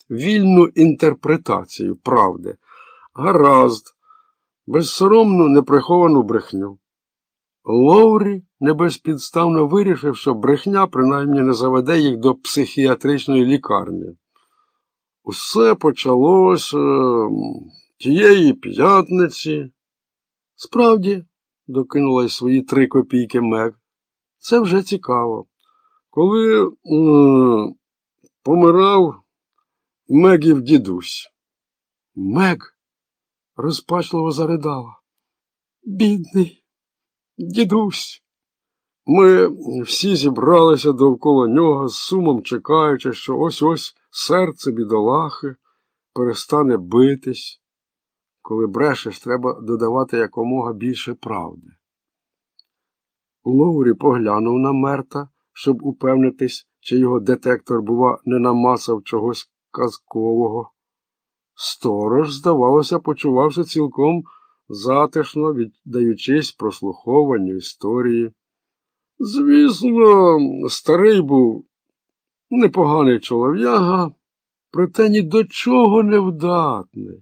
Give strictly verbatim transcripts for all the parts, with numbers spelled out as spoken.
вільну інтерпретацію правди. Гаразд, безсоромну, неприховану брехню. Лоурі небезпідставно вирішив, що брехня принаймні не заведе їх до психіатричної лікарні. Усе почалося тієї п'ятниці. Справді, докинула й свої три копійки Мег, це вже цікаво. Коли м, помирав Мегів дідусь. Мег розпачливо заридала. Бідний дідусь. Ми всі зібралися довкола нього, з сумом чекаючи, що ось-ось серце бідолахи перестане битись. Коли брешеш, треба додавати якомога більше правди. Лоурі поглянув на Мерта, щоб упевнитись, чи його детектор, бува, не намасав чогось казкового. Сторож, здавалося, почувався цілком затишно, віддаючись прослуховуванню історії. Звісно, старий був непоганий чолов'яга, проте ні до чого не вдатний.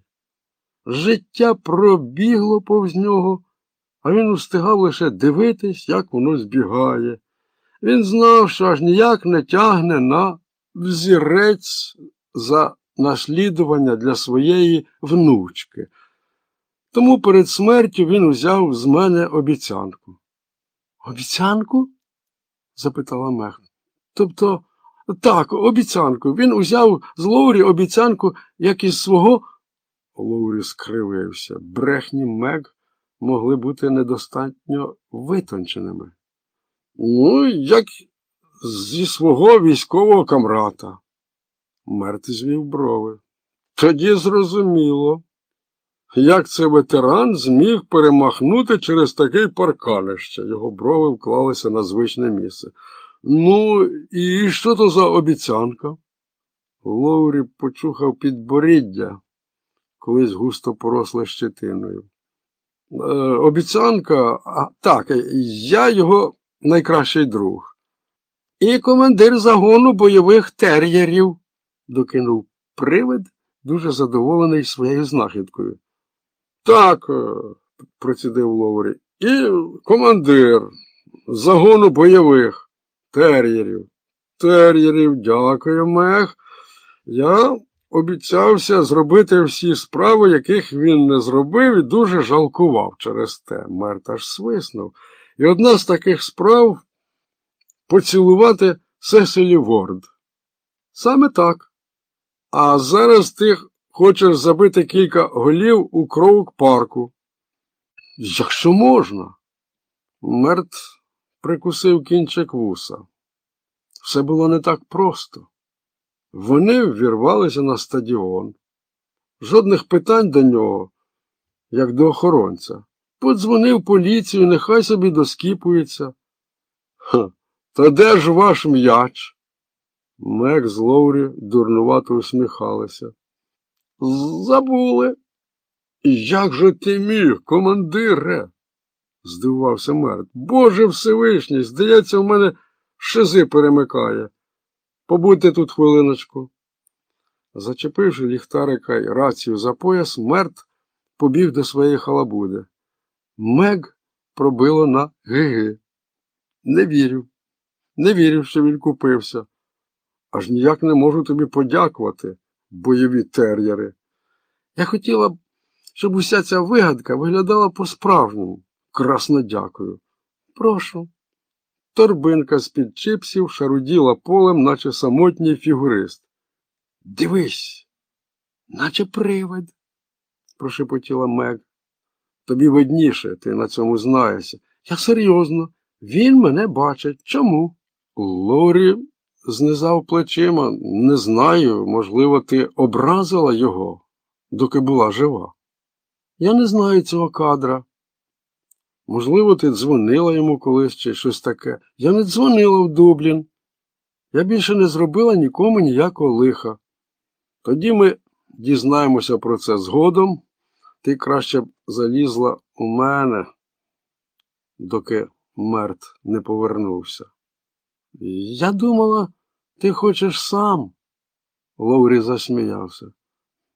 Життя пробігло повз нього, а він устигав лише дивитись, як воно збігає. Він знав, що аж ніяк не тягне на взірець за наслідування для своєї внучки. Тому перед смертю він узяв з мене обіцянку. Обіцянку? Запитала Мег. Тобто, так, обіцянку. Він узяв з Лоурі обіцянку, як із свого... Лоурі скривився. Брехні Мег могли бути недостатньо витонченими. Ну, як зі свого військового камрата. Мерт звів брови. Тоді зрозуміло, як це ветеран зміг перемахнути через такий парканище. Його брови вклалися на звичне місце. Ну, і що то за обіцянка? Лоурі почухав підборіддя, колись густо поросле щетиною. Е, обіцянка, а, так, я його найкращий друг. І командир загону бойових тер'єрів, докинув привид, дуже задоволений своєю знахідкою. Так, процідив Лоурі, і командир загону бойових тер'єрів. Тер'єрів, дякую, Мег. Я обіцявся зробити всі справи, яких він не зробив, і дуже жалкував через те. Мерт аж свиснув. І одна з таких справ – поцілувати Сесілі Ворд. Саме так. А зараз ти хочеш забити кілька голів у Кроук-парку. Якщо можна. Мерт прикусив кінчик вуса. Все було не так просто. Вони ввірвалися на стадіон. Жодних питань до нього, як до охоронця. Подзвонив поліцію, нехай собі доскіпується. Ха, та де ж ваш м'яч? Мег з Лоурі дурнувато усміхалися. Забули. Як же ти міг, командире? Здивувався Мерт. Боже Всевишній, здається, в мене шизи перемикає. Побудьте тут хвилиночку. Зачепивши ліхтарика й рацію за пояс, Мерт побіг до своєї халабуди. Мег пробило на ги-ги. Не вірю. Не вірю, що він купився. Аж ніяк не можу тобі подякувати, бойові тер'єри. Я хотіла б, щоб уся ця вигадка виглядала по-справжньому. Красно дякую. Прошу. Торбинка з-під чипсів шаруділа полем, наче самотній фігурист. Дивись, наче привид, прошепотіла Мег. Тобі видніше, ти на цьому знаєшся. Я серйозно, він мене бачить. Чому? Лорі знизав плечима. Не знаю, можливо, ти образила його, доки була жива. Я не знаю цього кадра. Можливо, ти дзвонила йому колись чи щось таке. Я не дзвонила в Дублін. Я більше не зробила нікому ніякого лиха. Тоді ми дізнаємося про це згодом. Ти краще б залізла у мене, доки Мерт не повернувся. Я думала, ти хочеш сам. Ловрі засміявся.